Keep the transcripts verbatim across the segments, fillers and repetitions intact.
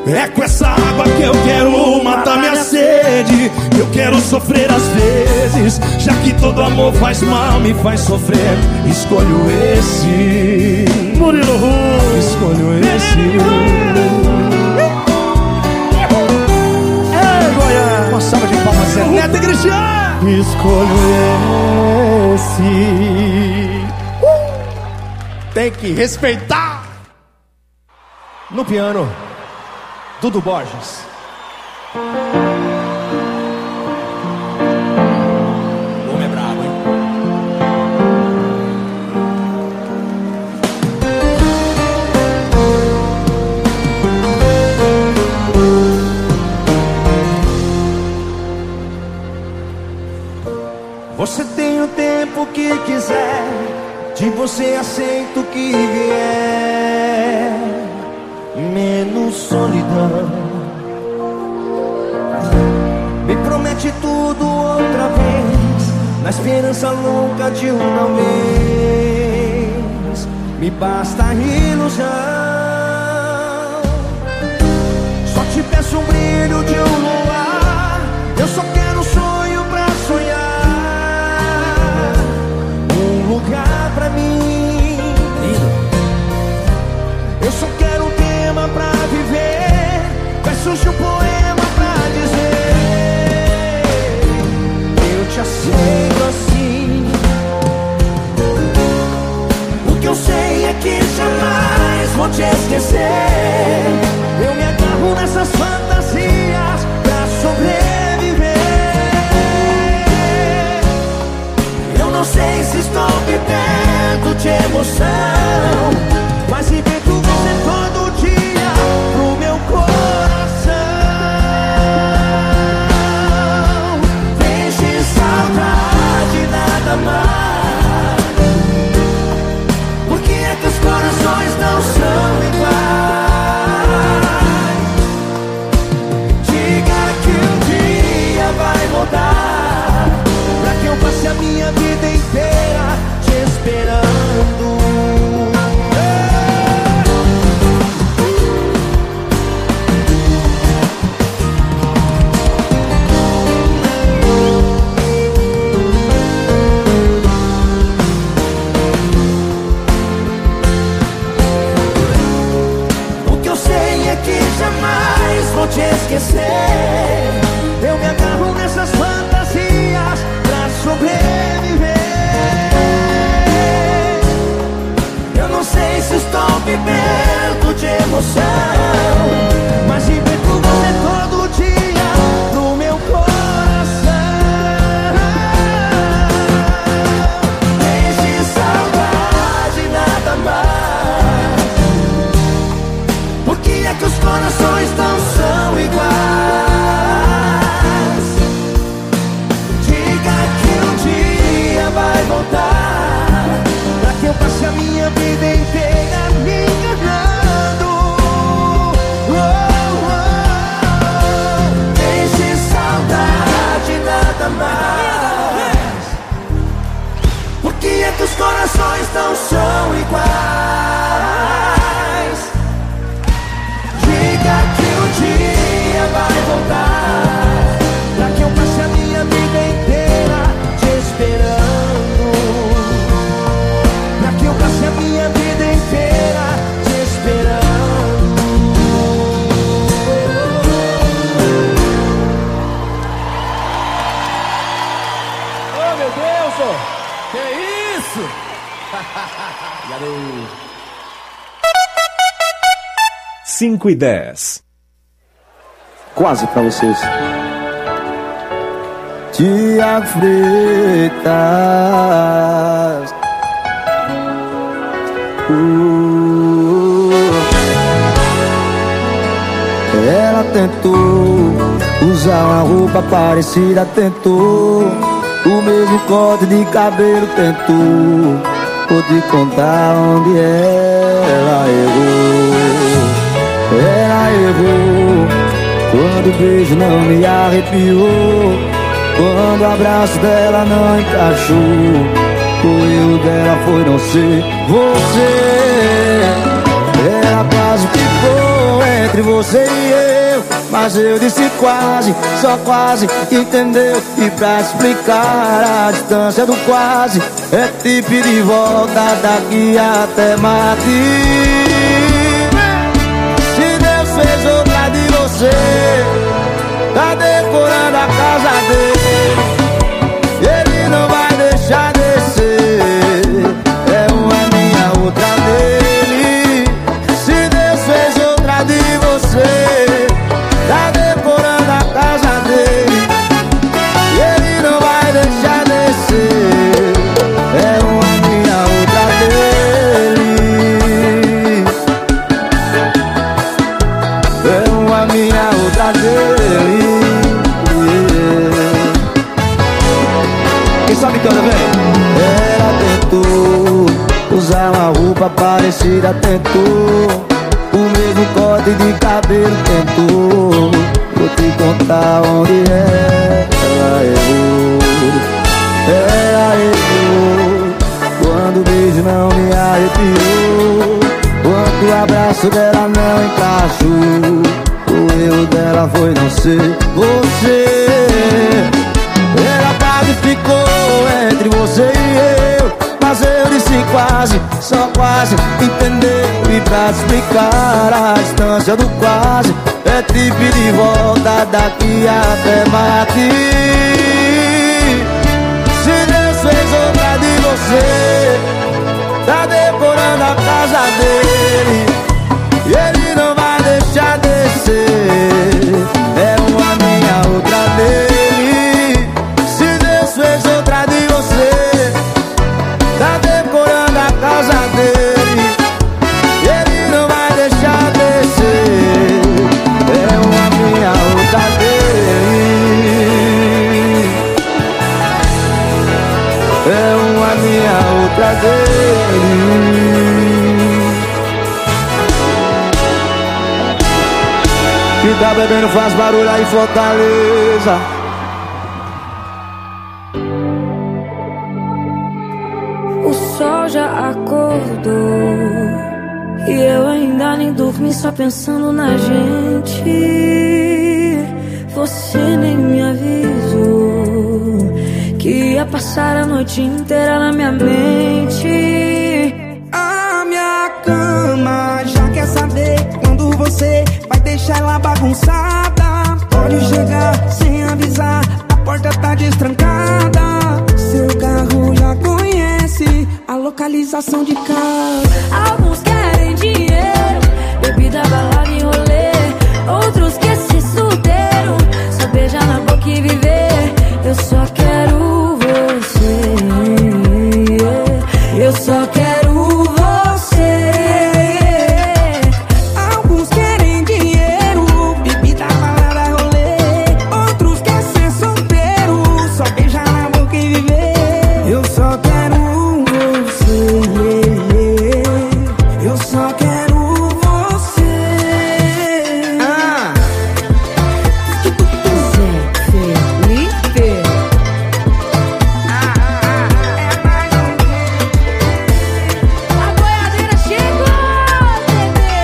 É com essa água que eu quero matar minha sede. Eu quero sofrer às vezes, já que todo amor faz mal, me faz sofrer. Escolho esse Murilo Ru. Escolho esse. Ei, Goiás, uma salva de palmas, Zé Neto e Cristiano. Escolho esse. uh! Tem que respeitar. No piano, Dudu Borges. O homem é brabo, hein? Você tem o tempo que quiser, de você aceito o que vier, menos solidão. Me promete tudo outra vez, na esperança louca de uma vez. Me basta a ilusão. Só te peço um brilho de um luar. Eu só quero um sonho pra sonhar, um lugar pra mim. Eu só quero um tema pra viver, versos de um poema pra dizer: eu te aceito assim. O que eu sei é que jamais vou te esquecer. Eu me agarro nessas fantasias pra sobreviver. Eu não sei se estou vivendo de emoção, mas invento você todo dia pro meu coração. Deixe saudade, nada mais. Por que é que os corações não são iguais? Diga que um dia vai mudar, pra que eu passe a minha vida inteira te esperando. Jamais vou te esquecer. Eu me agarro nessas fantasias pra sobreviver. Eu não sei se estou vivendo de emoção, mas invento você todo dia no meu coração. Deixe saudade, nada mais. Por que é que os corações não são iguais? Diga que um dia vai voltar, pra que eu passe a minha vida inteira me enganando. Oh, oh, oh. Deixe saudade, nada mais. Por que é que os corações não são iguais? Diga que um dia vai voltar, pra que eu passe a minha vida inteira te esperando. Pra que eu passe a minha vida inteira te esperando. Oh, meu Deus, oh. Que isso? cinco e dez. Quase pra vocês. Tiago Freitas. Uh, ela tentou usar uma roupa parecida, tentou o mesmo corte de cabelo, tentou. Vou te contar onde ela errou. Ela errou quando o beijo não me arrepiou, quando o abraço dela não encaixou. O erro dela foi não ser você. Ela quase ficou entre você e eu, mas eu disse quase, só quase, entendeu? E pra explicar a distância do quase, é te pedir de volta daqui até Marte. Se Deus fez outra de você, tá decorando a casa dele, ele não vai deixar descer. É uma minha, outra dele. Se Deus fez outra de você, tá decorando a casa dele, e ele não vai deixar descer. É uma minha, outra dele. É uma minha, outra dele. Quem sabe canta, vem. Ela tentou usar uma roupa parecida, tentou o mesmo corte de cabelo, tentou. Vou te contar onde ela errou. Ela errou quando o beijo não me arrepiou, quando o abraço dela não encaixou. O erro dela foi não ser você. Ela quase ficou entre você e eu, mas eu disse quase, só quase, entendeu? E pra explicar a distância do quase, é te pedir de volta daqui até Marte. Se Deus fez outra de você, tá decorando a casa dele, e ele não vai deixar descer. É uma minha, outra dele. Se Deus fez outra de você, tá decorando a casa dele, e ele não vai deixar descer. É uma minha, outra dele. É uma minha, outra dele. Que tá bebendo faz barulho aí em Fortaleza. O sol já acordou e eu ainda nem dormi, só pensando na gente. Você nem me avisou que ia passar a noite inteira na minha mente. A minha cama já quer saber quando você vai deixar ela bagunçada. Pode chegar sem avisar, a porta tá destrancada. Seu carro já conhece a localização de casa. Alguns querem dinheiro, bebida, balada e rolê. Outros querem ser solteiro, só beijar na boca e viver. Eu só quero você, eu só quero você. Alguns querem dinheiro, bebida, balada, rolê. Outros querem ser solteiro, só beijar na boca e viver. Eu só quero você, eu só quero você. Ah. Zé Felipe. A boiadeira chegou, bebê.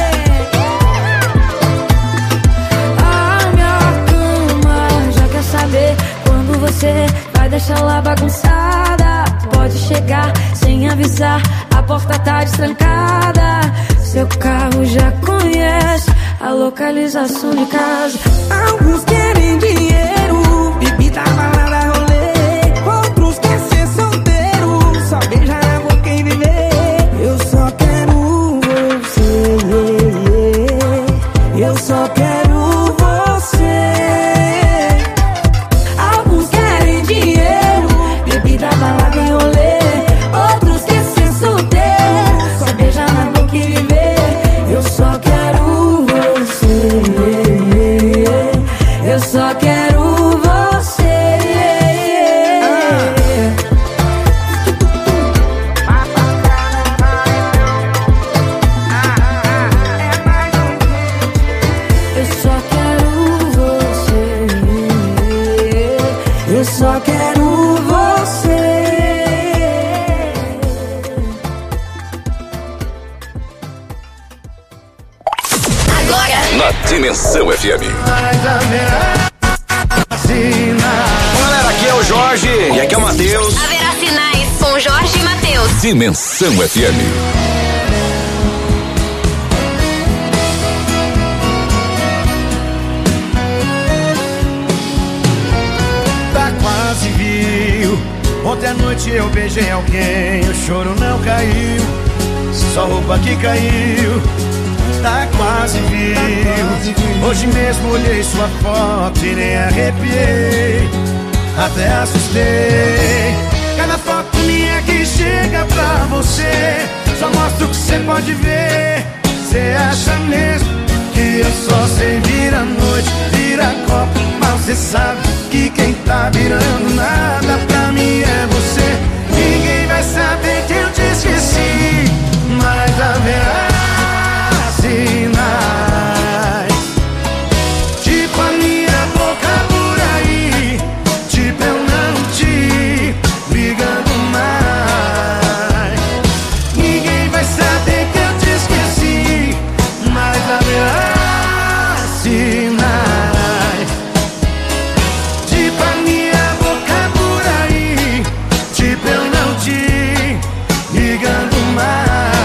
A minha cama já quer saber quando você vai deixar lá bagunçada. Pode chegar sem avisar, a porta tá destrancada. Seu carro já conhece a localização de casa. Alguns querem dinheiro, bebida, balada, rolê. Outros querem ser solteiro, só beijar na boca e viver. Eu só quero você, eu só quero você. Alguns querem dinheiro, bebida, balada e rolê. Outros querem ser solteiro, só beijar na boca e viver. Eu só quero você, eu só quero você. Eu só Dimensão F M. Mas haverá sinais. Bom, galera, aqui é o Jorge e aqui é o Matheus. Haverá sinais com Jorge e Matheus. Dimensão F M. Tá quase viu. Ontem à noite eu beijei alguém, o choro não caiu, só roupa que caiu. Tá quase viu. Hoje mesmo olhei sua foto e nem arrepiei, até assustei. Cada foto minha que chega pra você só mostra o que você pode ver. Você acha mesmo que eu só sei virar noite, virar copo, mas você sabe que quem tá virando nada pra mim é você. Ninguém vai saber que eu te esqueci, mas haverá sinais, tipo a minha boca por aí, tipo eu não te ligando mais. Ninguém vai saber que eu te esqueci, mas haverá sinais, tipo a minha boca por aí, tipo eu não te ligando mais.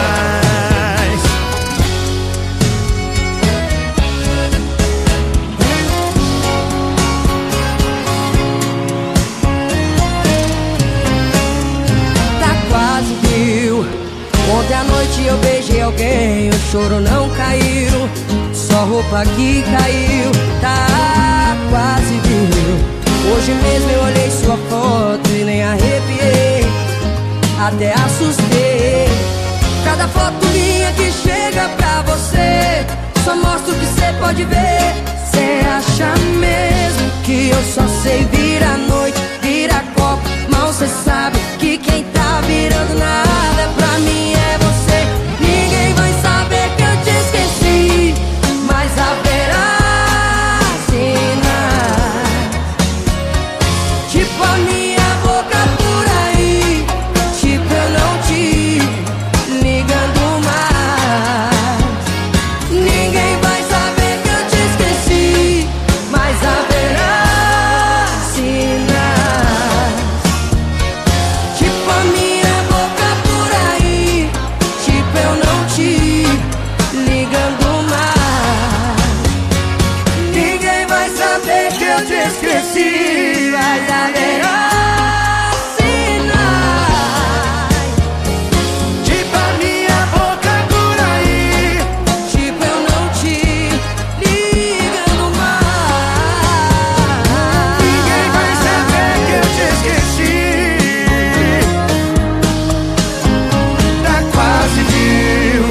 Ontem à noite eu beijei alguém, o choro não caiu, só roupa que caiu. Tá quase viu. Hoje mesmo eu olhei sua foto e nem arrepiei, até assustei. Cada foto minha que chega pra você só mostra o que você pode ver. Cê acha mesmo que eu só sei virar noite, virar copo, mal cê sabe que quem tá virando nada pra mim é você. Ninguém vai saber que eu te esqueci, mas haverá sinais, tipo a minha boca por aí, tipo eu não te ligando mais. Ninguém vai saber que eu te esqueci, mas haverá sinais, tipo a minha boca por aí, tipo eu não te ligando mais. Ninguém vai saber que eu te esqueci, mas haverá sinais, Tipo a minha boca por aí, tipo eu não te ligando mais. ninguém vai saber que eu te esqueci. Tá quase viu.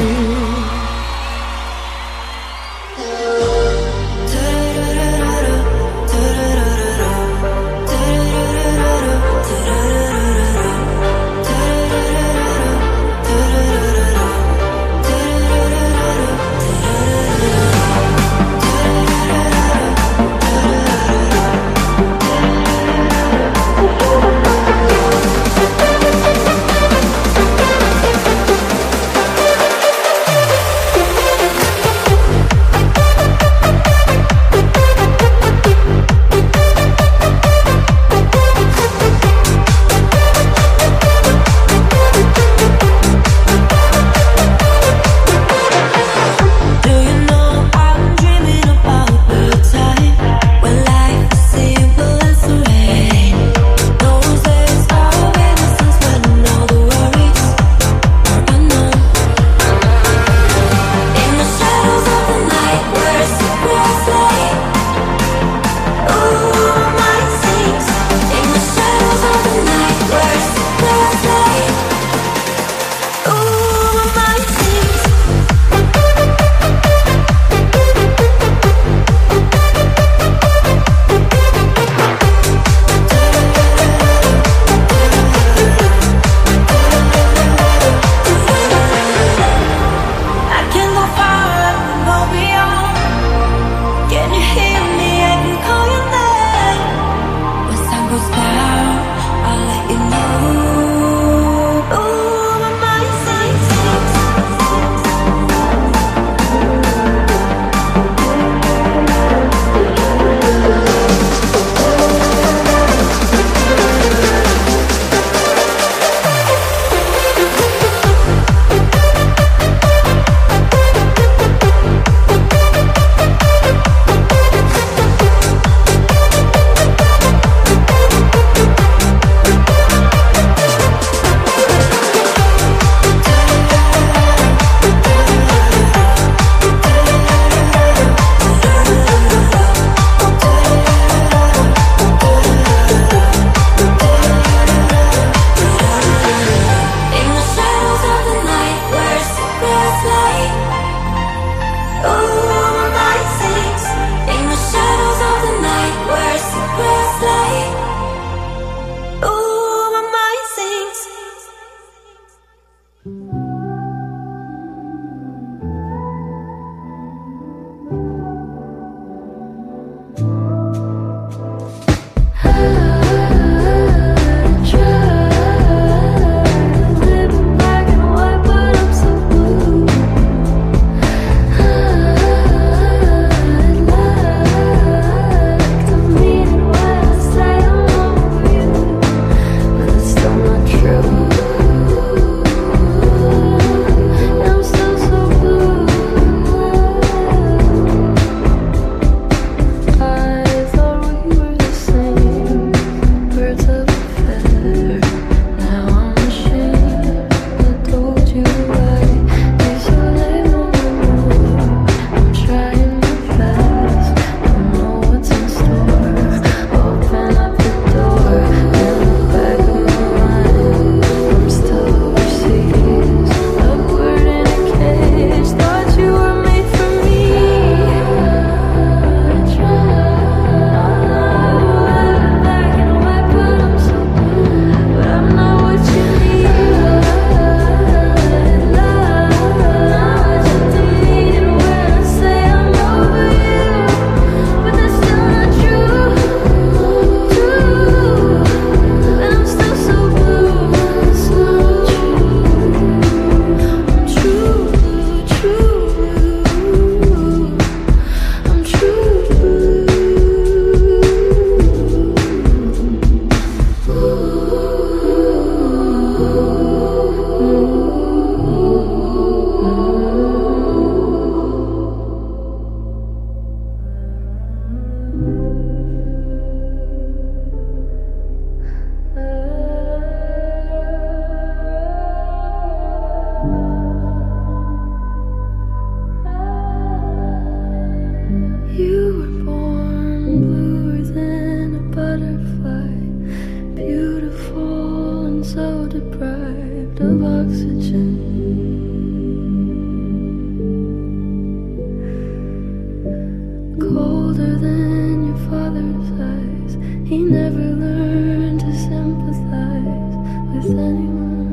colder than your father's eyes. He never learned to sympathize with anyone.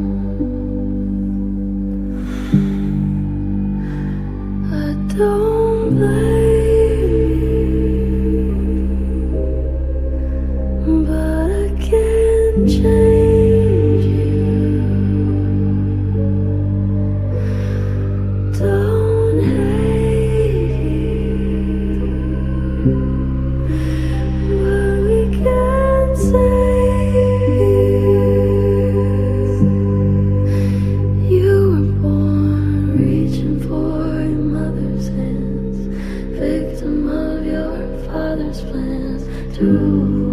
I don't blame you, but I can't change you. Don't hate you, but we can't save you. You were born reaching for your mother's hands, victim of your father's plans to rule the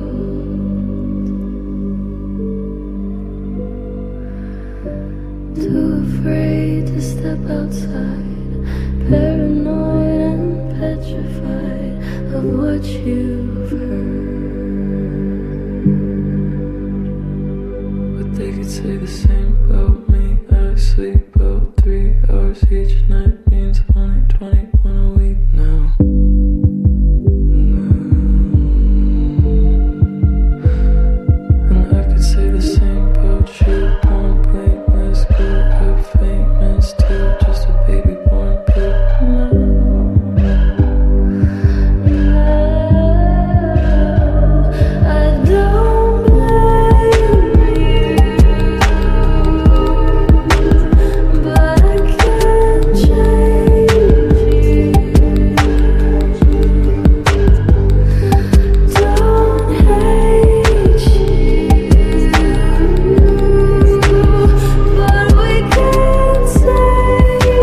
world. Too afraid to step outside, paranoid and petrified of what you've heard. But they could say the same about me. I sleep about three hours each night, means only twenty-one a week now. And I could say the same about you. Born blameless, could have famous too. Just a baby born blue. I don't blame you, but I can't change you. Don't hate you, but we can't save you.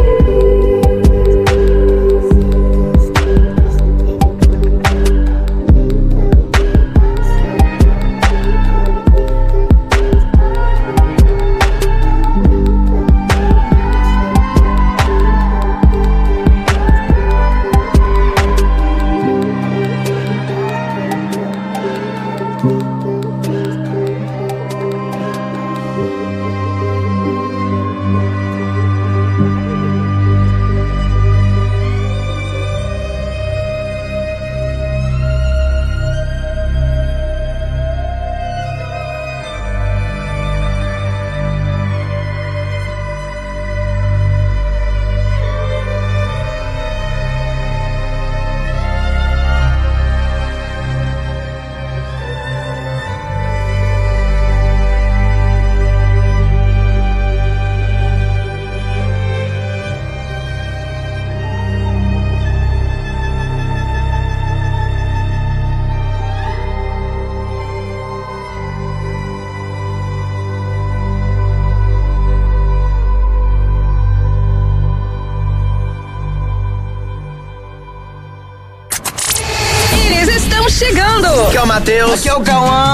Eles estão chegando. Aqui é o Matheus. Aqui é o Cauã.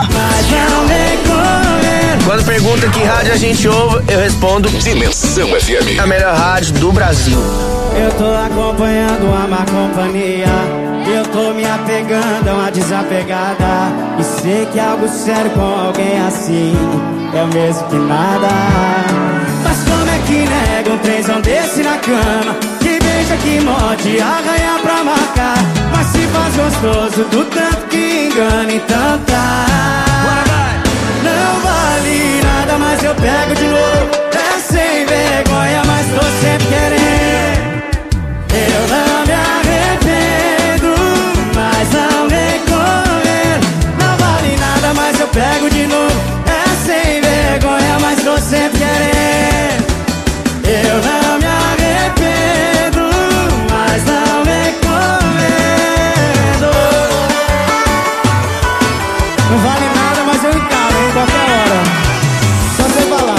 Quando pergunta que rádio a gente ouve, eu respondo Dimensão F M. a melhor rádio do Brasil. Eu tô acompanhando a má companhia. Eu tô me apegando a uma desapegada. E sei que algo sério com alguém assim é o mesmo que nada. Mas como é que nega um trenzão desse na cama? Que beija, que morde, arranha pra marcar. Mas se faz gostoso do tanto que engana, então tá. Não vale nada, mas eu pego de novo. É sem vergonha, mas tô sempre querendo. Eu não me arrependo, mas não recomendo. Não vale nada, mas eu pego de novo. É sem vergonha, mas tô sempre querendo. Eu não me arrependo, mas não recomendo. Não vale nada, mas eu encaro em qualquer hora. Só você falar.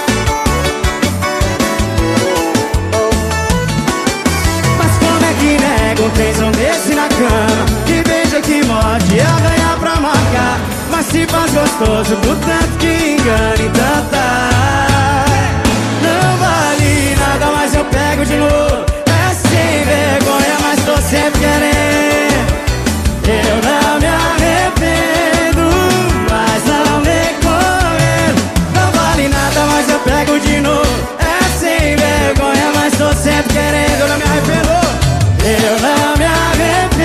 Mas como é que nega um trenzão desse na cama? Que beija, que morde, arranha pra marcar. Mas se faz gostoso do tanto que engana, então tá. Não vale nada, mas eu pego de novo. É sem vergonha, mas tô sempre querendo. Eu não me arrependo, mas não recomendo. Não vale nada, mas eu pego de novo. É sem vergonha, mas tô sempre querendo. Eu não me arrependo, eu não me arrependo.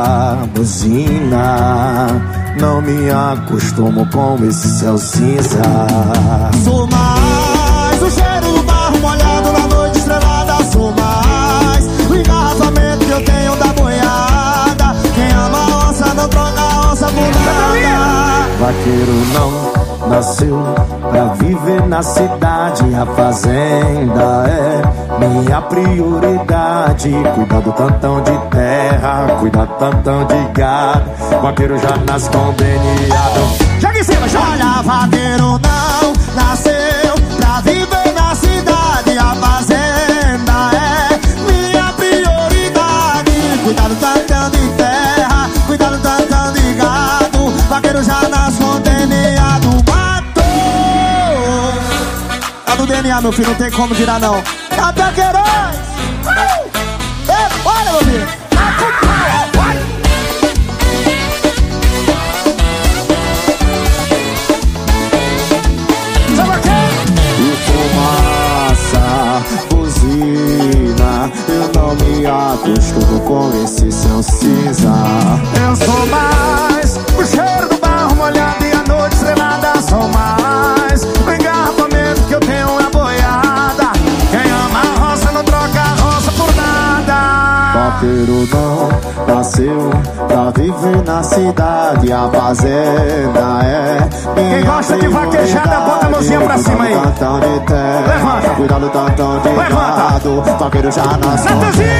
a buzina. Não me acostumo com esse céu cinza. Sou mais o cheiro do barro molhado na noite estrelada. Sou mais o engarrafamento que eu tenho da boiada. Quem ama a onça não troca a onça por nada. Vaqueiro não nasceu pra viver na cidade. A fazenda é minha prioridade. Cuidar do tantão de terra, cuidar do tantão de gado. Vaqueiro já nasce com D N A. Joga em cima, joga! Olha, vaqueiro não nasceu pra viver na cidade. A fazenda é minha prioridade. Cuidar do tantão de terra, cuidar do tantão de gado. Vaqueiro já nasce com D N A do mato. Tá no D N A, meu filho, não tem como tirar não. Tá Vaqueirões! É, olha, meu filho! Buzina, eu não me acostumo com esse céu cinza. Eu sou mais o cheiro do barro molhado e a noite estrelada. Sou mais o engarrafamento que eu tenho na boiada. Quem ama a roça não troca a roça por nada. Vaqueiro não nasceu pra viver na cidade. A fazenda é minha. Quem gosta de vaquejada, bota a mãozinha pra cima aí. Levanta. Cuidado do tantão de gado. Vaqueiro já nasceu.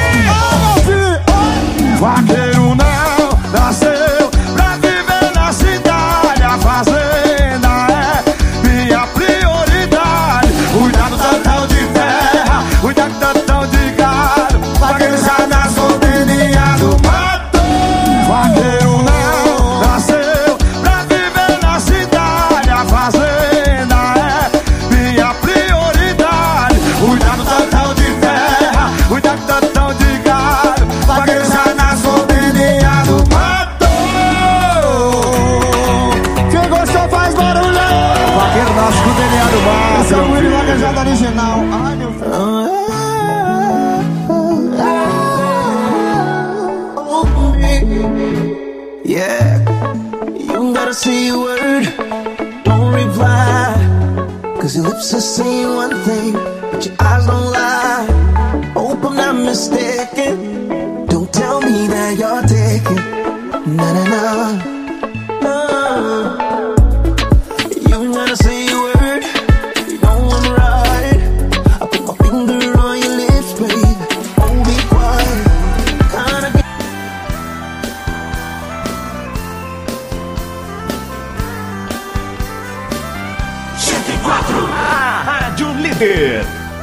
Vaqueiro não nasceu pra viver na cidade. A fazenda é minha prioridade. Cuidado do tantão de terra, cuidado do tantão de gado. Vaqueiro já nasceu D N A do mato. Vaqueiro não nasceu pra viver na cidade. A fazenda é minha prioridade. Cuidado do tantão de terra, cuidado do tantão de gado. Vaqueiro já nasceu D N A do mato. Quem gostou faz barulho. Vaqueiro nasce com D N A do mato. Esse é o Willy Vaquejada original. Ai, meu filho. Yeah, you gotta say a word, don't reply. Cause your lips are saying one thing, but your eyes don't lie. Hope I'm not mistaken, don't tell me that you're taking. Na na na. Uh, you gotta say a word, you know I'm right. I put my finger on your lips, baby, won't be quiet. Kinda A Rádio Líder.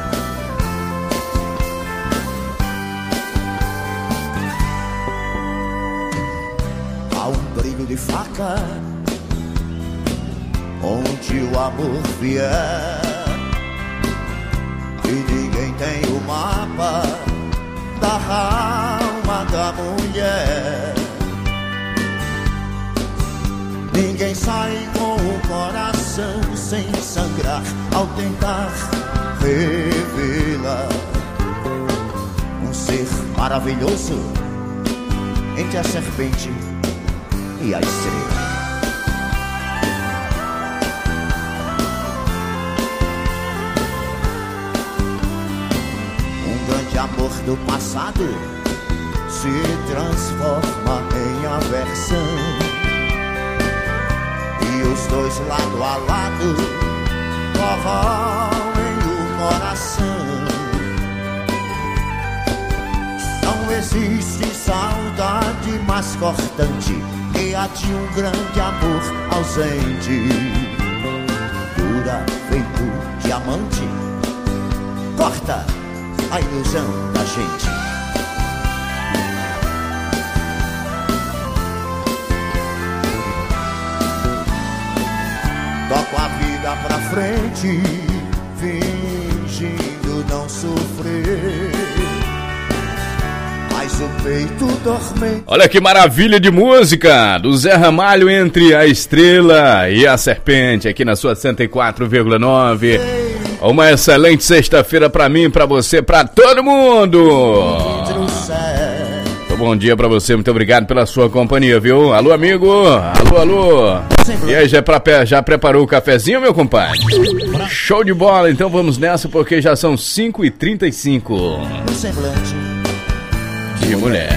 Há um brilho de faca onde o amor vier, e ninguém tem o mapa da alma da mulher. Ninguém sai com o coração sem sangrar ao tentar revelar um ser maravilhoso entre a serpente e a estrela. Um grande amor do passado se transforma em aversão. E os dois lado a lado corroem o coração. Não existe saudade mais cortante que a de um grande amor ausente. Dura feito diamante, corta a ilusão da gente. Toco a vida pra frente, fingindo não sofrer, mas o peito dormente. Olha que maravilha de música do Zé Ramalho, Entre a Estrela e a Serpente, aqui na sua cento e quatro vírgula nove. Uma excelente sexta-feira pra mim, pra você, pra todo mundo. Bom dia pra você, muito obrigado pela sua companhia, viu? Alô, amigo! Alô, alô! E aí, já, pra, já preparou o cafezinho, meu compadre? Show de bola, então vamos nessa porque já são cinco e trinta e cinco. De mulher.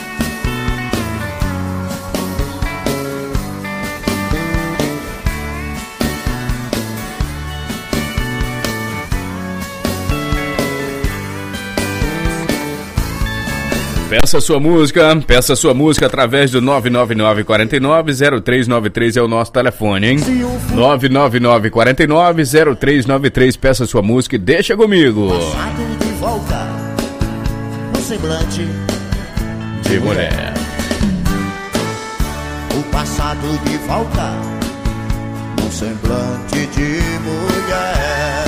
Peça sua música, peça sua música através do nove nove nove, quatro nove, zero três nove três é o nosso telefone, hein? nove nove nove, quatro nove, zero três nove três, peça sua música e deixa comigo. Passado de volta, no semblante de mulher. O passado de volta, no semblante de mulher.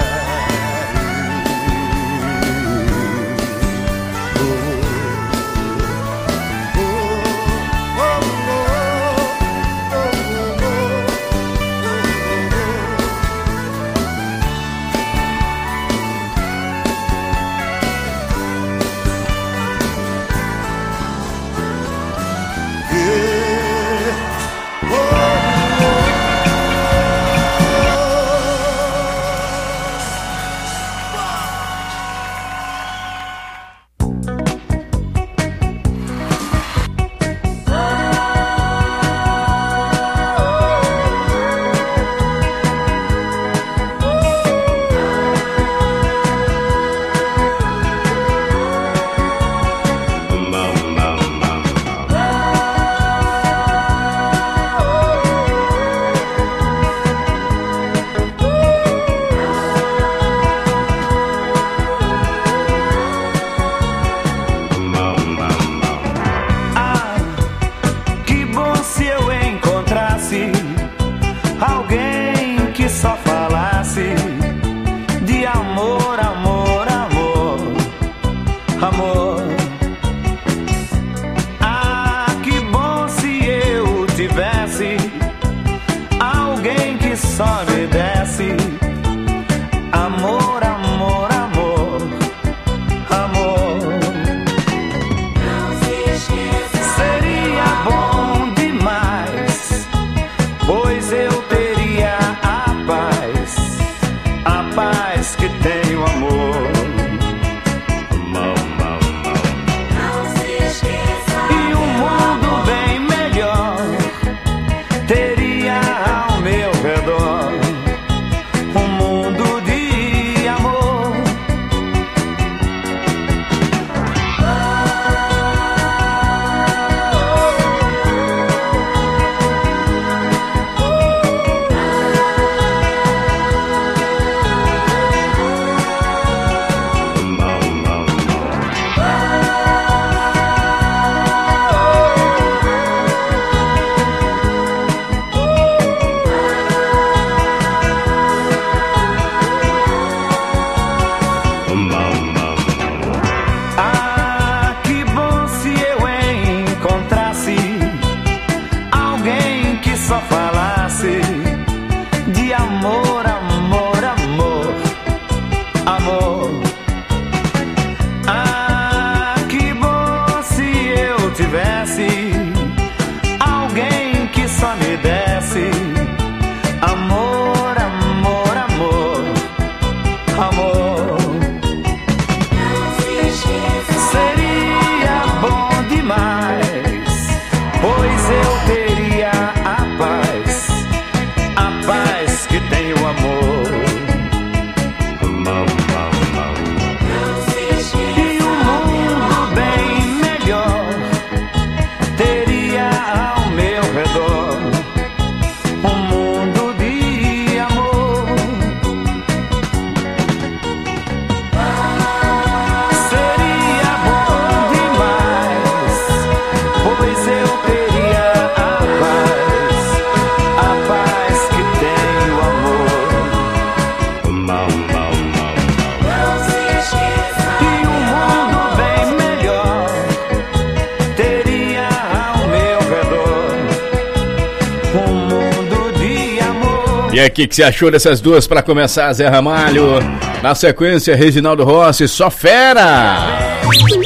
E aí, o que, que você achou dessas duas para começar, Zé Ramalho? Na sequência, Reginaldo Rossi, só fera! Brasil!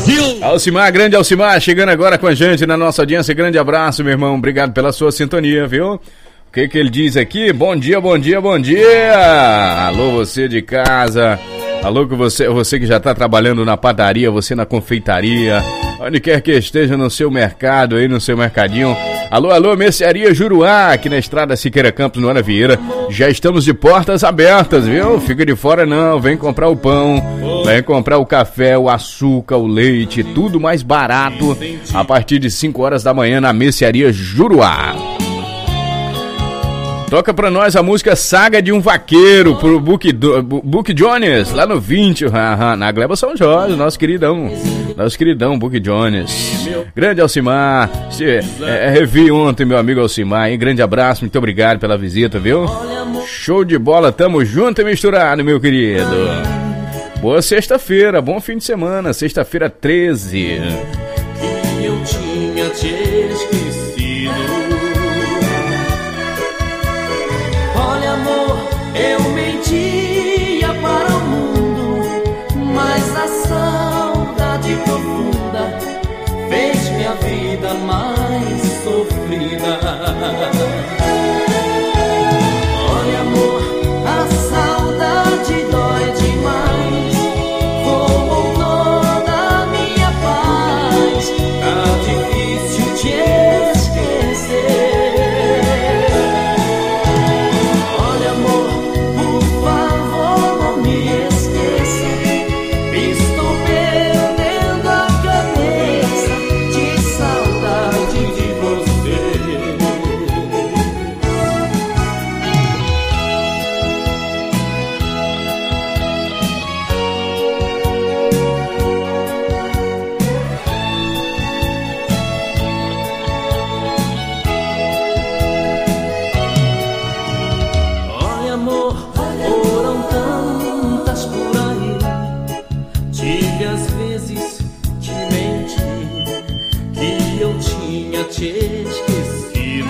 Brasil! Alcimar, grande Alcimar, chegando agora com a gente na nossa audiência. Grande abraço, meu irmão. Obrigado pela sua sintonia, viu? O que que ele diz aqui? Bom dia, bom dia, bom dia! Alô, você de casa. Alô, que você, você que já está trabalhando na padaria, você na confeitaria, onde quer que esteja no seu mercado, aí no seu mercadinho. Alô, alô, Mercearia Juruá, aqui na estrada Siqueira Campos, no Ana Vieira. Já estamos de portas abertas, viu? Fica de fora não, vem comprar o pão, vem comprar o café, o açúcar, o leite, tudo mais barato a partir de cinco horas da manhã na Mercearia Juruá. Toca pra nós a música Saga de um Vaqueiro, pro Book, Book Jones, lá no vinte, na Gleba São Jorge, nosso queridão, nosso queridão Book Jones. Grande Alcimar, é, é, revi ontem meu amigo Alcimar, hein? Grande abraço, muito obrigado pela visita, viu? Show de bola, tamo junto e misturado, meu querido. Boa sexta-feira, bom fim de semana, sexta-feira treze. Que eu tinha te esquecido. Olha, amor, eu mentia para o mundo, mas a saudade profunda fez minha vida mais sofrida. Olha, amor, a saudade dói demais, roubou toda a minha paz, tá difícil te esquecer. Te esquecido.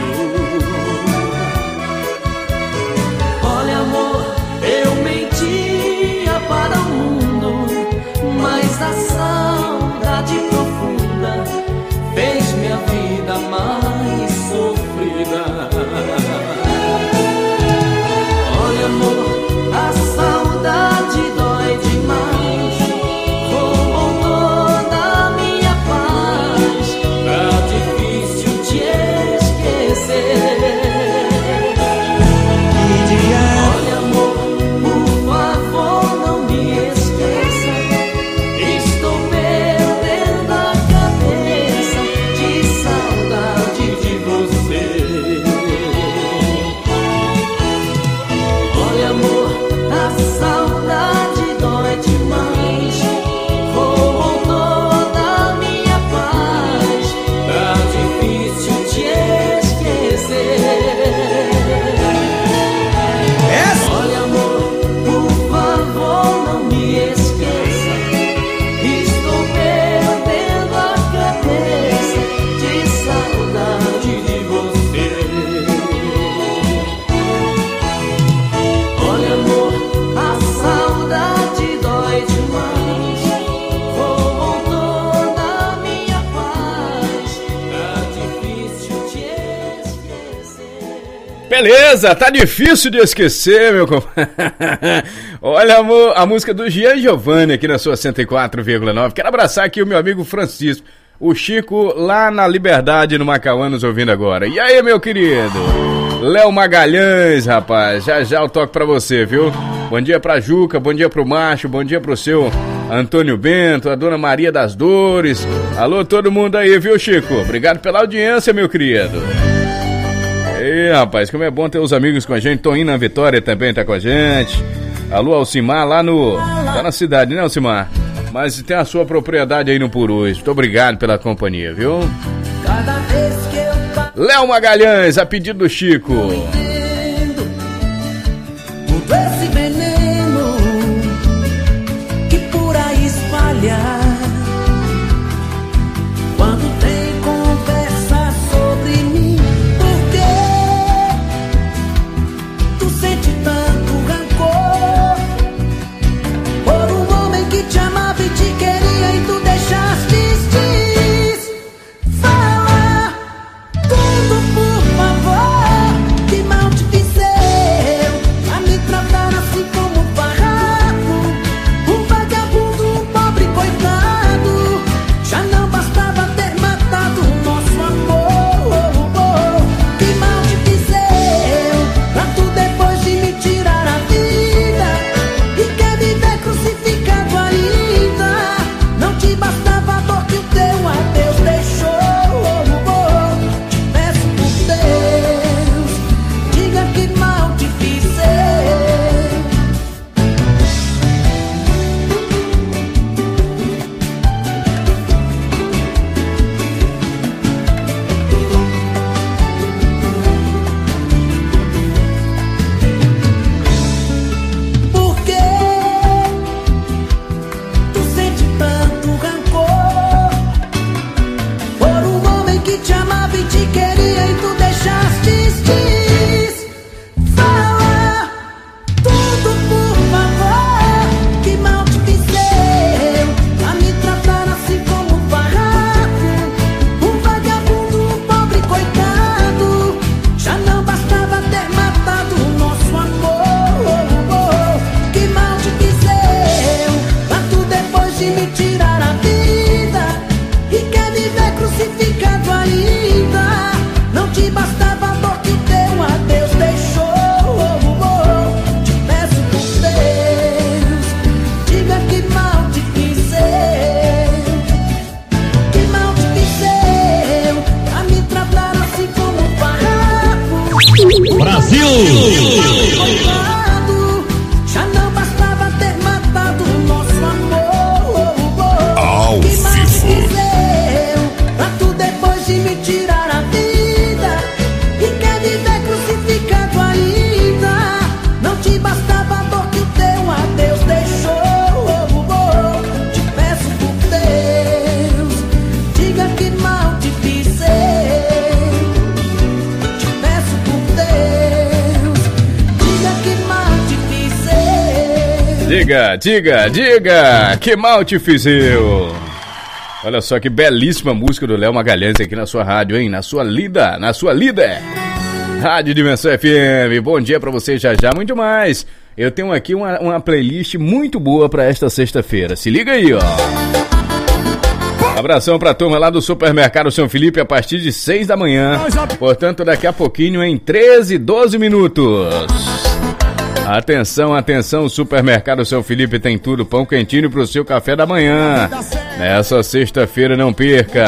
Olha, amor, eu mentia para o mundo, mas a saudade profunda fez minha vida mais sofrida. Olha, amor, a saudade dói demais, roubou toda a minha paz, tá difícil te esquecer. Olha, amor, por favor, não me esqueça. Estou perdendo a cabeça de saudade de você. Olha, amor, a saudade dói demais, roubou toda a minha paz, tá difícil te esquecer. Olha, amor, por favor, não me esqueça. Estou perdendo a cabeça de saudade de você. Olha, amor, a saudade dói demais, roubou toda a minha paz, tá difícil te esquecer. Beleza, tá difícil de esquecer, meu compadre. Olha, amor, a música do Gian Giovanni aqui na sua cento e quatro vírgula nove. Quero abraçar aqui o meu amigo Francisco, o Chico lá na Liberdade, no Macauã, nos ouvindo agora. E aí, meu querido? Léo Magalhães, rapaz, já já eu toco pra você, viu? Bom dia pra Juca, bom dia pro Macho, bom dia pro seu Antônio Bento, a Dona Maria das Dores. Alô, todo mundo aí, viu, Chico? Obrigado pela audiência, meu querido. Ei, rapaz, como é bom ter os amigos com a gente. Toninho na Vitória também tá com a gente. Alô, Alcimar, lá no... tá na cidade, né, Alcimar? Mas tem a sua propriedade aí no Purus. Muito obrigado pela companhia, viu? Cada vez que eu Léo Magalhães, a pedido do Chico. entendo todo esse veneno que por aí espalha, quando tem conversa sobre mim, por que tu sente tanto rancor por um homem que te amava e te queria e tu deixaste Já não bastava ter matado o nosso amor. Ao Que mais vivo. fizeram pra tu depois de me tirar a vida? E quer viver crucificado ainda? Não te bastava a dor que o teu adeus deixou. Te peço por Deus, diga que mal te fiz eu. Te peço por Deus, diga que mal te fiz eu. Diga, diga, diga, que mal te fiz eu. Olha só que belíssima música do Léo Magalhães aqui na sua rádio, hein? Na sua lida, na sua líder. Rádio Dimensão F M, bom dia pra você, já já, muito mais. Eu tenho aqui uma, uma playlist muito boa pra esta sexta-feira, se liga aí, ó. Abração pra turma lá do Supermercado São Felipe a partir de seis da manhã. Portanto, daqui a pouquinho em treze, doze minutos. Atenção, atenção, o Supermercado São Felipe tem tudo, pão quentinho pro seu café da manhã. Nessa sexta-feira não perca.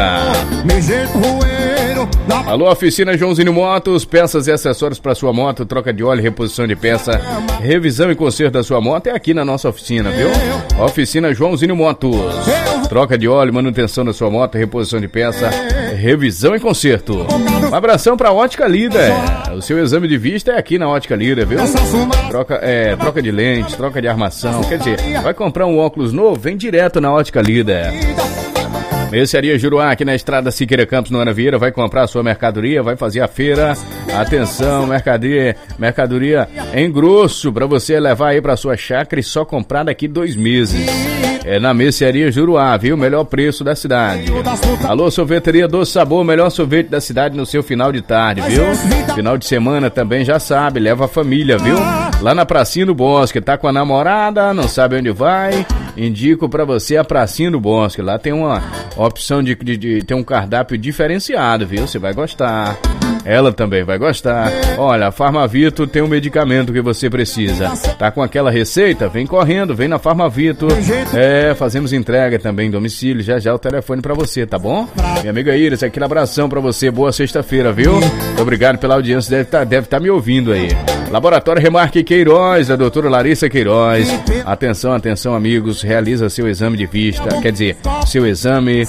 Alô, oficina Joãozinho Motos, peças e acessórios para sua moto, troca de óleo, reposição de peça, revisão e conserto da sua moto é aqui na nossa oficina, viu? Oficina Joãozinho Motos, troca de óleo, manutenção da sua moto, reposição de peça, revisão e conserto. Um abração para Ótica Líder, o seu exame de vista é aqui na Ótica Líder, viu? Troca, é, troca de lente, troca de armação, quer dizer, vai comprar um óculos novo, vem direto na Ótica Líder. Mercearia Juruá, aqui na estrada Siqueira Campos, no Ana Vieira, vai comprar a sua mercadoria, vai fazer a feira. Atenção, mercadoria, mercadoria em grosso para você levar aí para sua chácara e só comprar daqui dois meses. É na Mercearia Juruá, viu? Melhor preço da cidade. Alô, sorveteria Doce Sabor, melhor sorvete da cidade no seu final de tarde, viu? Final de semana também já sabe, leva a família, viu? Lá na Pracinha do Bosque, tá com a namorada, não sabe onde vai? Indico pra você a Pracinha do Bosque. Lá tem uma opção de, de, de ter um cardápio diferenciado, viu? Você vai gostar. Ela também vai gostar. Olha, a Farmavito tem um medicamento que você precisa. Tá com aquela receita? Vem correndo, vem na Farmavito. É, fazemos entrega também em domicílio. Já já o telefone pra você, tá bom? Minha amiga Iris, aquele abração pra você. Boa sexta-feira, viu? Muito obrigado pela audiência. Deve estar deve tá me ouvindo aí. Laboratório Remarque Queiroz, da doutora Larissa Queiroz. Atenção, atenção, amigos. Realiza seu exame de vista. Quer dizer, seu exame...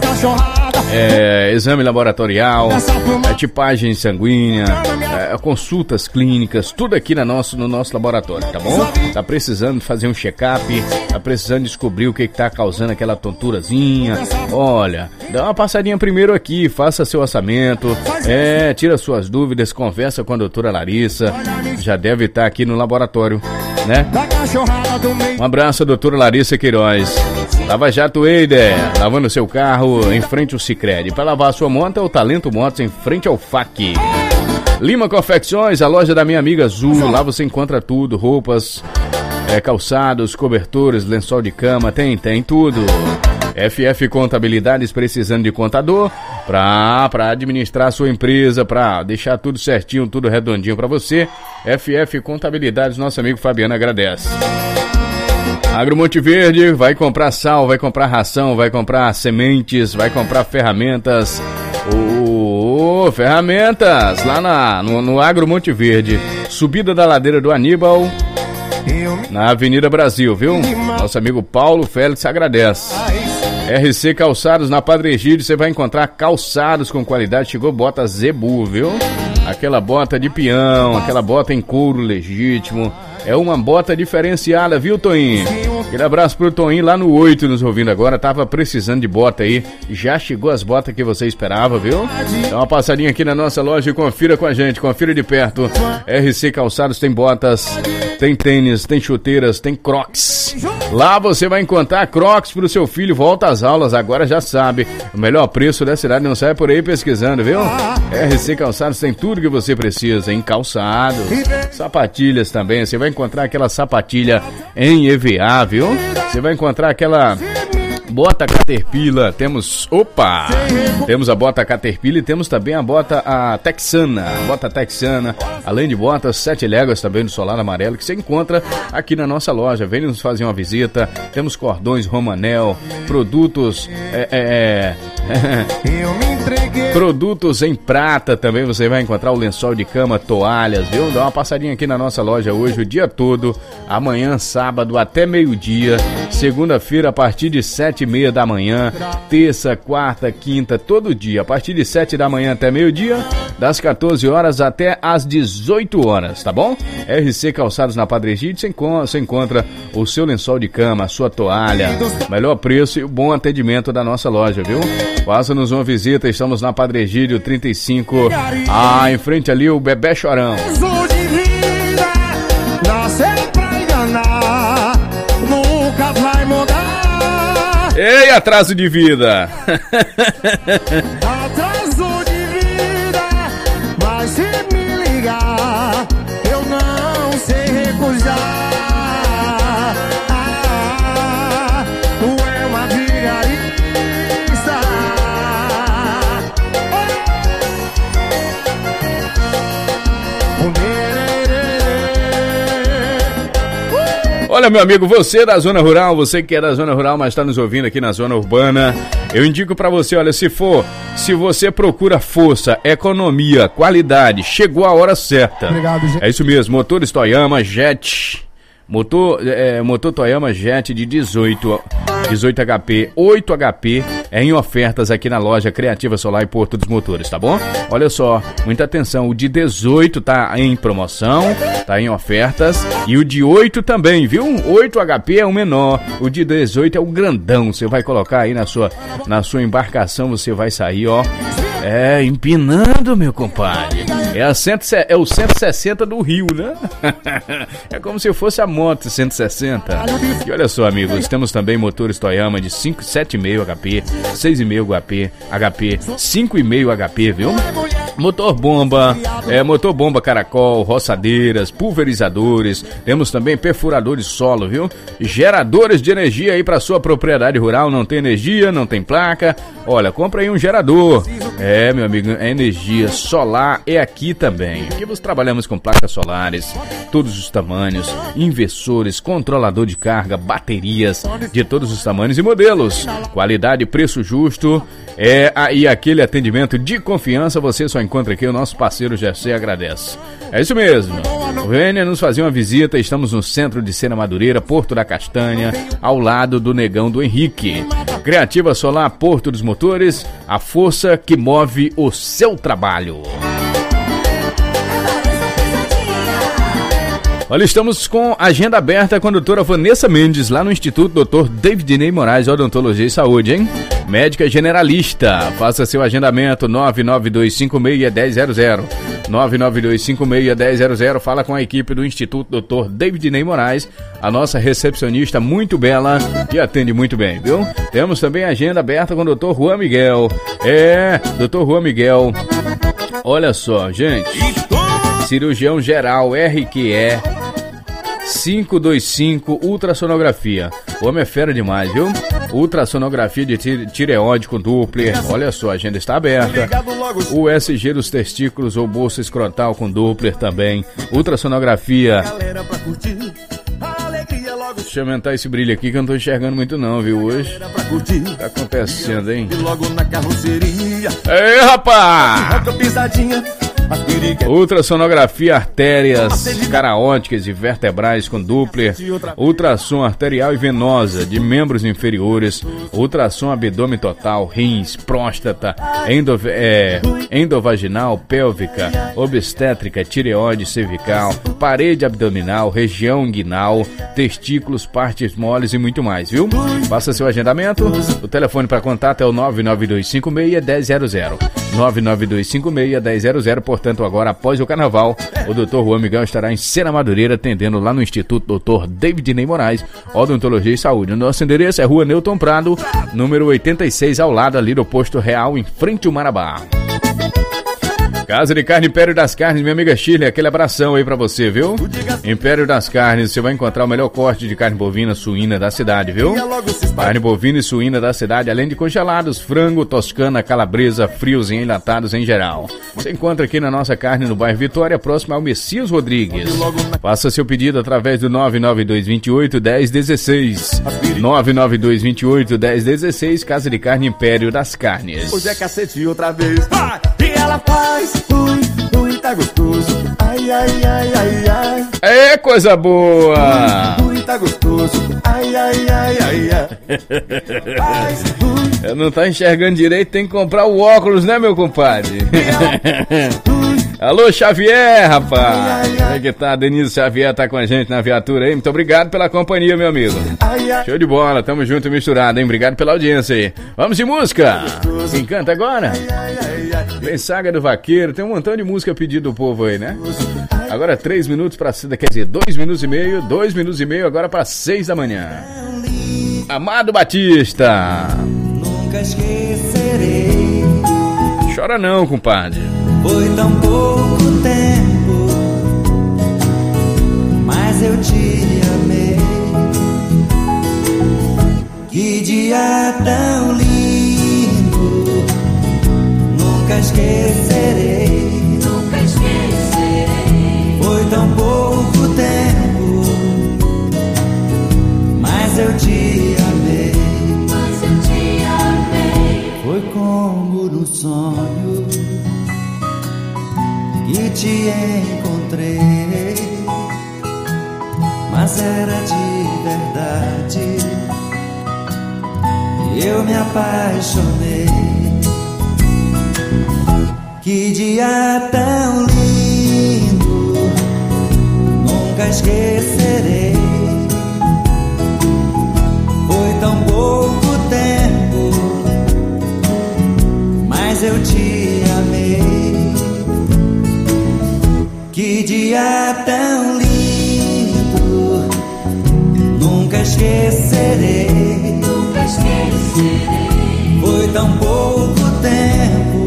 É, exame laboratorial, é, tipagem sanguínea, é, consultas clínicas, tudo aqui na nosso, no nosso laboratório, tá bom? Tá precisando fazer um check-up, tá precisando descobrir o que que tá causando aquela tonturazinha. Olha, dá uma passadinha primeiro aqui, faça seu orçamento, é, tira suas dúvidas, conversa com a doutora Larissa, já deve estar aqui no laboratório, né? Um abraço, doutora Larissa Queiroz. Lava Jato Eider, lavando seu carro em frente ao Sicredi. Para lavar a sua moto é o Talento Motos em frente ao F A C. Lima Confecções, a loja da minha amiga Azul. Lá você encontra tudo, roupas, é, calçados, cobertores, lençol de cama, tem, tem tudo. F F Contabilidades, precisando de contador para para administrar a sua empresa, para deixar tudo certinho, tudo redondinho para você. F F Contabilidades, nosso amigo Fabiano agradece. Agro Monte Verde, vai comprar sal, vai comprar ração, vai comprar sementes, vai comprar ferramentas. Oh, oh, ferramentas lá na, no, no Agro Monte Verde. Subida da ladeira do Aníbal, na Avenida Brasil, viu? Nosso amigo Paulo Félix agradece. R C Calçados, na Padre Egídio, você vai encontrar calçados com qualidade. Chegou bota Zebu, viu? Aquela bota de peão, aquela bota em couro legítimo. É uma bota diferenciada, viu, Toinho? Aquele abraço pro Toinho lá no oito nos ouvindo agora. Tava precisando de bota aí. Já chegou as botas que você esperava, viu? Dá uma passadinha aqui na nossa loja e confira com a gente. Confira de perto. R C Calçados tem botas, tem tênis, tem chuteiras, tem crocs. Lá você vai encontrar crocs pro seu filho. Volta às aulas, agora já sabe. O melhor preço da cidade, não sai por aí pesquisando, viu? R C Calçados tem tudo que você precisa em calçados. Sapatilhas também. Você vai encontrar aquela sapatilha em E V A, viu? Você vai encontrar aquela bota Caterpillar, temos, opa, temos a bota Caterpillar e temos também a bota a Texana, a bota Texana, além de botas sete léguas também do Solar Amarelo, que você encontra aqui na nossa loja. Vem nos fazer uma visita, temos cordões Romanel, produtos é, é, Eu me entreguei. Produtos em prata também você vai encontrar o lençol de cama, toalhas, viu? Dá uma passadinha aqui na nossa loja hoje o dia todo, amanhã sábado até meio-dia, segunda-feira a partir de sete e meia da manhã, terça, quarta, quinta, todo dia, a partir de sete da manhã até meio-dia, das quatorze horas até às dezoito horas, tá bom? R C Calçados na Padre Egídio, você encontra, você encontra o seu lençol de cama, a sua toalha, melhor preço e o bom atendimento da nossa loja, viu? Faça-nos uma visita, estamos na Padre Egídio trinta e cinco, ah, em frente ali o Bebê Chorão. Nasceu pra enganar, nunca vai mudar. Ei, atraso de vida! Atraso de vida, mas se me ligar, eu não sei recusar. Ah, tu é uma vigarista. Olha, meu amigo, você da zona rural, você que é da zona rural, mas está nos ouvindo aqui na zona urbana, eu indico para você, olha, se for, se você procura força, economia, qualidade, chegou a hora certa. Obrigado, gente. É isso mesmo, motores Toyama Jet, motor, é, motor Toyama Jet de dezoito, dezoito H P, oito H P, é em ofertas aqui na loja Criativa Solar e Porto dos Motores, tá bom? Olha só, muita atenção, o de dezoito tá em promoção, tá em ofertas, e o de oito também, viu? oito H P é o menor, o de dezoito é o grandão, você vai colocar aí na sua, na sua embarcação, você vai sair, ó, é, empinando, meu compadre. É, a cento, é o cento e sessenta do Rio, né? É como se fosse a moto cento e sessenta. E olha só, amigos, temos também motores Toyama de cinco, sete vírgula cinco H P, seis vírgula cinco H P, cinco vírgula cinco H P, viu? Motor bomba, é, motor bomba caracol, roçadeiras, pulverizadores, temos também perfuradores solo, viu? Geradores de energia aí para sua propriedade rural, não tem energia, não tem placa, olha, compra aí um gerador. É, meu amigo, é energia solar, é aqui também. Aqui nós trabalhamos com placas solares, todos os tamanhos, inversores, controlador de carga, baterias de todos os tamanhos e modelos. Qualidade e preço justo, é, e aquele atendimento de confiança, você só encontra aqui, o nosso parceiro Gerson agradece. É isso mesmo. Venha nos fazer uma visita, estamos no centro de Sena Madureira, Porto da Castanha, ao lado do Negão do Henrique. Criativa Solar, Porto dos Motores, a força que move o seu trabalho. Olha, estamos com agenda aberta com a doutora Vanessa Mendes, lá no Instituto doutor David Ney Moraes, Odontologia e Saúde, hein? Médica generalista. Faça seu agendamento nove nove dois cinco seis, um zero zero zero. nove nove dois cinco seis, um zero zero zero. Fala com a equipe do Instituto doutor David Ney Moraes, a nossa recepcionista muito bela e atende muito bem, viu? Temos também agenda aberta com o doutor Juan Miguel. É, doutor Juan Miguel. Olha só, gente. Cirurgião geral R Q E cinco dois cinco ultrassonografia. O homem é fera demais, viu? Ultrassonografia de tireoide com Doppler. Olha só, a agenda está aberta. O U S G dos testículos ou bolsa escrotal com Doppler também. Ultrassonografia. Deixa eu aumentar esse brilho aqui que eu não tô enxergando muito não, viu, hoje. Tá acontecendo, hein? Ei, rapaz! Ultrassonografia, artérias caraóticas e vertebrais com Doppler, ultrassom arterial e venosa de membros inferiores, ultrassom abdômen total, rins, próstata, endo, é, endovaginal, pélvica, obstétrica, tireoide, cervical, parede abdominal, região inguinal, testículos, partes moles e muito mais, viu? Faça seu agendamento. O telefone para contato é o nove nove dois cinco seis, um zero zero zero. nove nove dois cinco seis, um zero zero zero. Portanto, agora após o carnaval, o doutor Juan Miguel estará em Sena Madureira atendendo lá no Instituto doutor David Ney Moraes, Odontologia e Saúde. O nosso endereço é Rua Newton Prado, número oitenta e seis, ao lado ali do Posto Real, em frente ao Marabá. Casa de Carne Império das Carnes, minha amiga Shirley, aquele abração aí pra você, viu? Império das Carnes, você vai encontrar o melhor corte de carne bovina, suína da cidade, viu? Carne bovina e suína da cidade, além de congelados, frango, toscana, calabresa, frios e enlatados em geral. Você encontra aqui na nossa carne no bairro Vitória, próximo ao Messias Rodrigues. Faça seu pedido através do nove nove dois dois oito, um zero um seis. nove nove dois dois oito, um zero um seis, Casa de Carne Império das Carnes. Hoje é cacete outra vez. Ah, e ela faz, ui, ui, tá gostoso. Ai, ai, ai, ai, ai. É coisa boa. Ui, ui, tá gostoso. Ai, ai, ai, ai, ai. Faz, ui. Eu não tá enxergando direito, tem que comprar o óculos, né, meu compadre? Alô, Xavier, rapaz. Como é que tá? Denise Xavier tá com a gente na viatura aí. Muito obrigado pela companhia, meu amigo. Show de bola, tamo junto e misturado, hein? Obrigado pela audiência aí. Vamos de música. Quem canta agora? Vem Saga do Vaqueiro. Tem um montão de música pedido do povo aí, né? Agora três minutos pra... Quer dizer, dois minutos e meio. Dois minutos e meio agora pra seis da manhã. Amado Batista. Nunca esquecerei. Chora não, compadre. Foi tão pouco tempo, mas eu te amei. Que dia tão lindo, nunca esquecerei. Nunca esquecerei. Foi tão pouco tempo, mas eu te amei. Mas eu te amei. Foi como no sonho que te encontrei, mas era de verdade. Eu me apaixonei. Que dia tão lindo, nunca esquecerei. Foi tão pouco tempo, mas eu te amei. Que dia tão lindo, nunca esquecerei. Nunca esquecerei. Foi tão pouco tempo,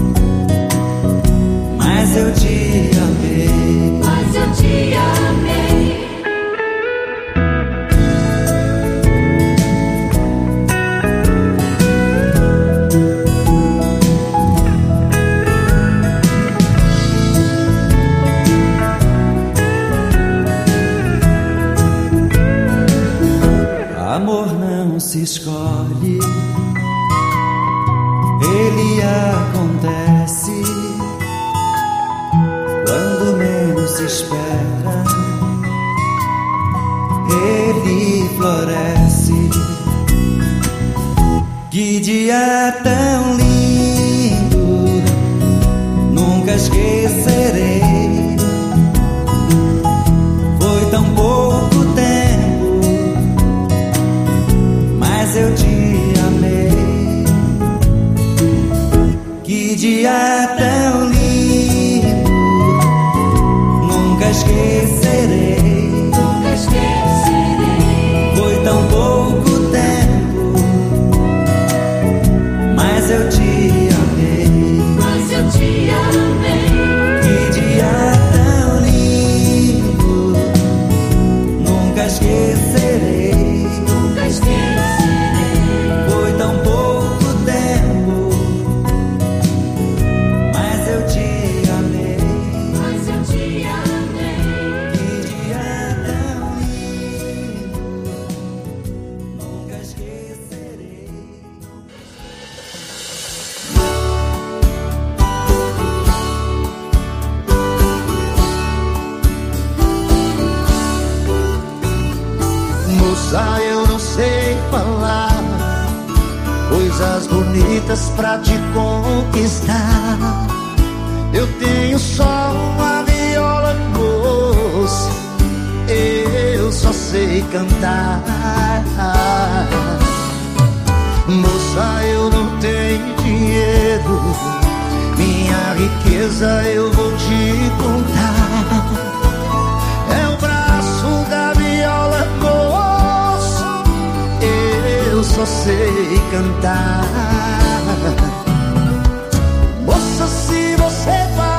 mas eu te amei. Mas eu te amei. Amor não se escolhe, ele acontece quando menos se espera. Ele floresce. Que dia tão lindo, nunca esquecerei. Foi tão pouco tempo, mas eu te amei. Que dia tão lindo, nunca esquecerei. Nunca esquecerei. Foi tão pouco tempo, mas eu te amei. Mas eu te amei. Que dia tão lindo, nunca esquecerei. Nunca esquecerei. Foi tão pouco tempo, mas eu te amei. Mas eu te amei. Que dia tão lindo, nunca esquecerei. Moça, eu não sei falar coisas bonitas pra te conquistar. Eu tenho só uma viola doce, eu só sei cantar. Moça, eu não tenho dinheiro, minha riqueza eu vou te contar. É o braço da viola doce, eu só sei cantar. Moça, se você vai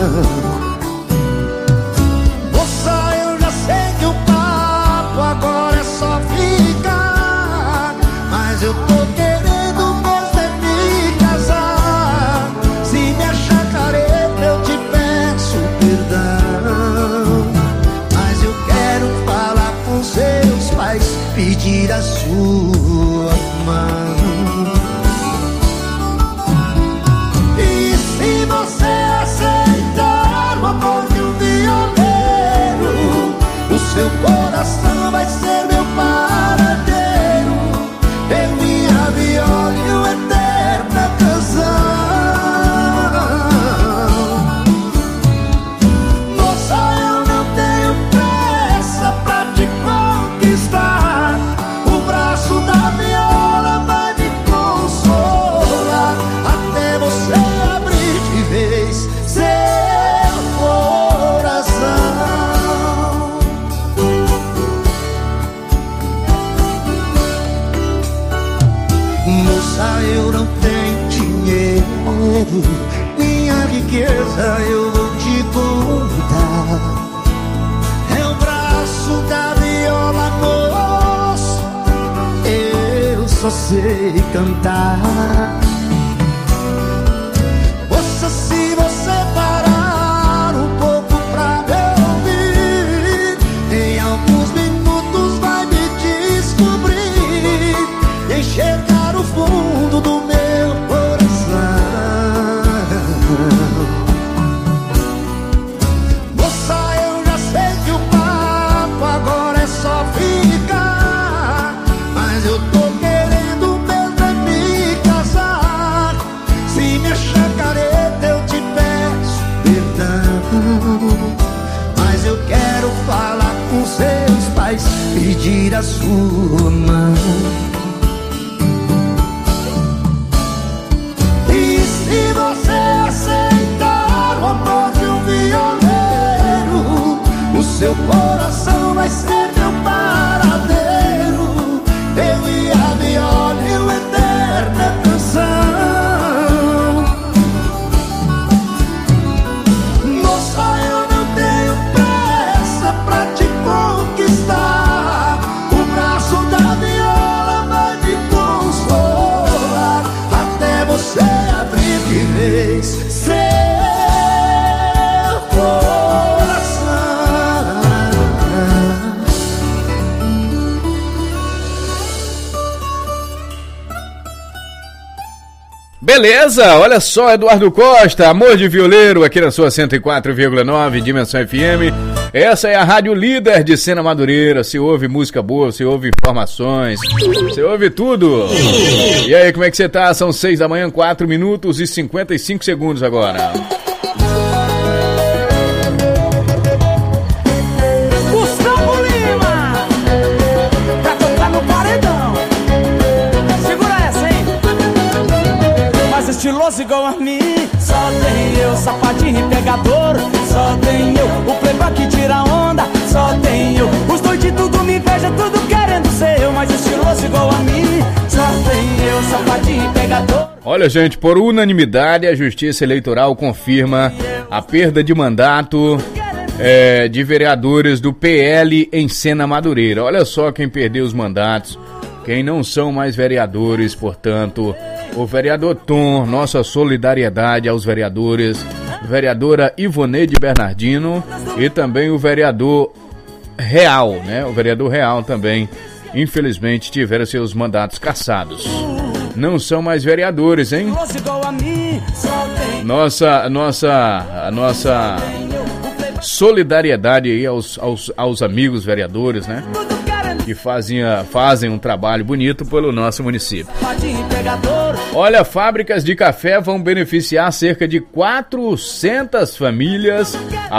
Moça, eu já sei que o papo agora é só ficar, mas eu tô querendo mesmo é me casar. Se me achar careta eu te peço perdão, mas eu quero falar com seus pais, pedir a sua mão. E se você aceitar o amor de um violeiro, o seu coração vai ser meu paradeiro, eu minha viola e uma eterna canção. Moça, eu não tenho pressa pra te conquistar, o braço da viola vai me consolar, até você abrir de vez seu coração. Moça, eu não tenho dinheiro, minha riqueza eu vou te contar. É o braço da viola, moço, eu só sei cantar. Moça, se você parar um pouco pra me ouvir, em alguns minutos vai me descobrir e enxergar o fundo do meu coração. Moça, eu já sei que o papo agora é só ficar, mas eu tô querendo mesmo é me casar. Se me achar careta eu te peço perdão, mas eu quero falar com seus pais, pedir a sua mão. E se você aceitar o amor de um violeiro, o seu coração vai ser meu paradeiro, eu e a viola e uma eterna canção. Moça, eu não tenho pressa pra te conquistar, o braço da viola vai me consolar, até você abrir de vez seu coração. Beleza, olha só, Eduardo Costa, Amor de Violeiro, aqui na sua cento e quatro vírgula nove, Dimensão F M. Essa é a rádio líder de Sena Madureira. Se ouve música boa, se ouve informações, se ouve tudo. E aí, como é que você tá? São seis da manhã, quatro minutos e cinquenta e cinco segundos agora. Gustavo Lima, pra tocar no paredão. Segura essa, hein? Mas estiloso igual a mim, só tem eu, sapatinho e pegador. Só tem eu, o playboy que tira onda. Só tem eu, os doidos tudo me inveja, tudo querendo ser eu. Mas estiloso igual a mim, só tem eu, sapatinho e pegador. Olha, gente, por unanimidade, a Justiça Eleitoral confirma a perda de mandato é, de vereadores do P L em Sena Madureira. Olha só quem perdeu os mandatos, quem não são mais vereadores, portanto, o vereador Tom, nossa solidariedade aos vereadores, vereadora Ivoneide Bernardino e também o vereador Real, né? O vereador Real também, infelizmente, tiveram seus mandatos cassados. Não são mais vereadores, hein? Nossa, nossa, a nossa solidariedade aí aos, aos, aos amigos vereadores, né? Que fazem, fazem um trabalho bonito pelo nosso município. Olha, fábricas de café vão beneficiar cerca de quatrocentas famílias